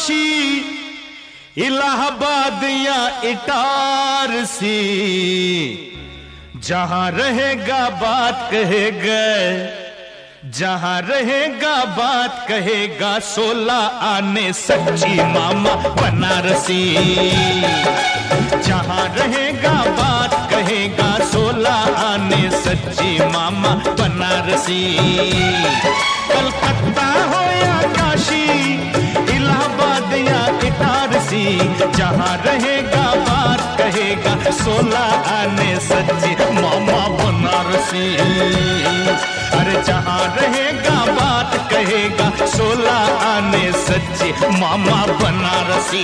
काशी, इलाहाबाद या इटारसी, जहां रहेगा बात कहेगा, जहां रहेगा बात कहेगा 16 आने सच्ची मामा बनारसी। जहां रहेगा बात कहेगा 16 आने सच्ची मामा बनारसी। कलकत्ता हो या काशी, इलाहाबाद या इटारसी, जहां रहेगा बात कहेगा 16 आने सच्ची मामा बनारसी। अरे जहां रहेगा बात कहेगा 16 आने सच्ची मामा बनारसी।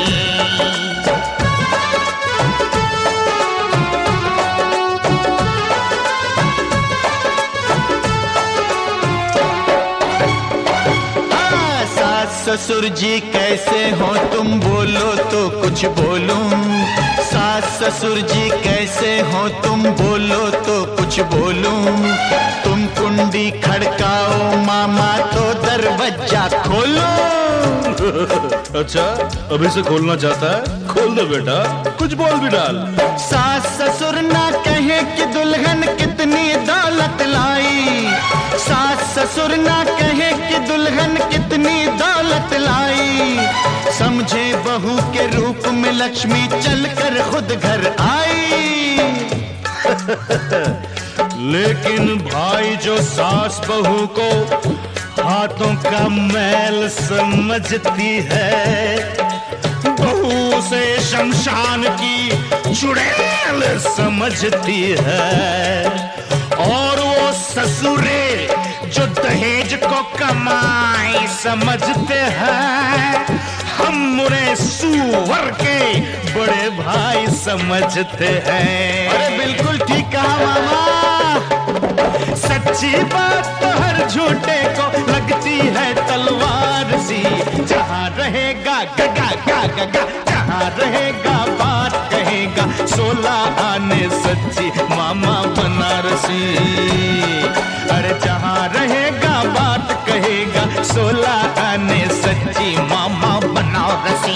ससुर जी कैसे हो तुम, बोलो तो कुछ बोलूं। सास ससुर जी कैसे हो तुम, बोलो तो कुछ बोलूं। तुम कुंडी खड़काओ मामा तो दरवाजा खोलो। अच्छा, अभी से खोलना चाहता है? खोल दो बेटा, कुछ बोल भी डाल। सास ससुर ना कहे कि दुल्हन कितनी दौलत लाई, सास ससुर ना कहे कि दुल्हन कितनी दौलत लाई। समझे बहू के रूप में लक्ष्मी चलकर खुद घर आई। लेकिन भाई जो सास बहू को हाथों का मैल समझती है, बहू से शमशान की चुड़ैल समझती है। और वो ससुरे जो दहेज को कमाई समझते हैं, हम उन्हें सुअर के बड़े भाई समझते हैं। अरे बिल्कुल ठीक कहा मामा। सच्ची बात तो हर झूठे को लगती है तलवार सी। जहां रहेगा गगा गा गगा, जहां रहेगा बात कहेगा 16 आने सच्ची मामा बनारसी। अरे जहां रहेगा बात कहेगा 16 आने सच्ची मामा बनारसी।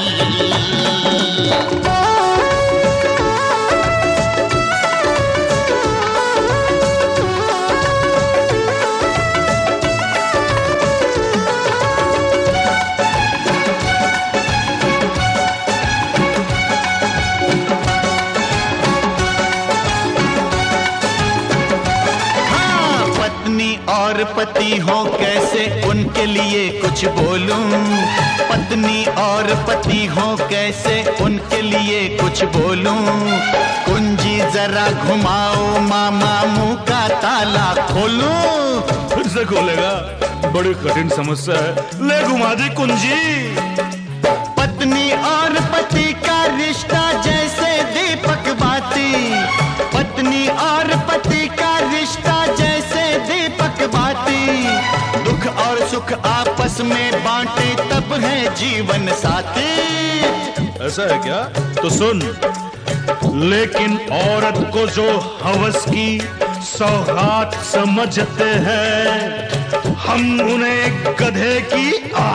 और पति हो कैसे उनके लिए कुछ बोलूं। पत्नी और पति हो कैसे उनके लिए कुछ बोलूं। कुंजी जरा घुमाओ मामा, मुंह का ताला खोलूं। फिर से खोलेगा? बड़ी कठिन समस्या है, ले घुमा दी कुंजी। पत्नी और पति का रिश्ता जैसे दीपक बाती, पत्नी और पति का रिश्ता जैसे दीपक बाती। दुख और सुख आपस में बांटे तब है जीवन साथी। ऐसा है क्या? तो सुन, लेकिन औरत को जो हवस की सौगात समझते हैं, हम उन्हें गधे की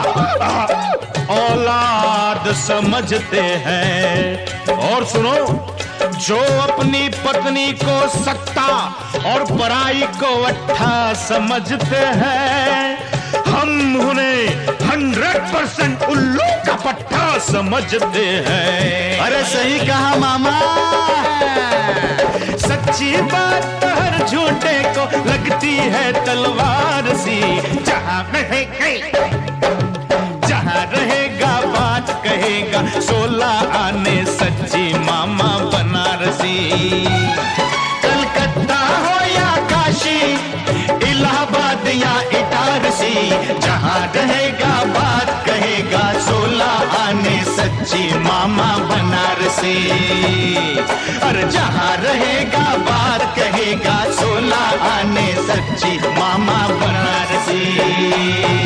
औलाद समझते हैं। और सुनो, जो अपनी पत्नी को सत्ता और पराई को अट्ठा समझते हैं, हम उन्हें 100% उल्लू का पट्टा समझते हैं। अरे सही कहा मामा। सच्ची बात तो हर झूठे को लगती है तलवार सी। जहां रहेगा बात कहेगा 16 आने सच्ची मामा बनारसी। कलकत्ता हो या काशी, इलाहाबाद या इटारसी, जहां रहेगा बात कहेगा 16 आने सच्ची मामा बनारसी। और जहां रहेगा बात कहेगा 16 आने सच्ची मामा बनारसी।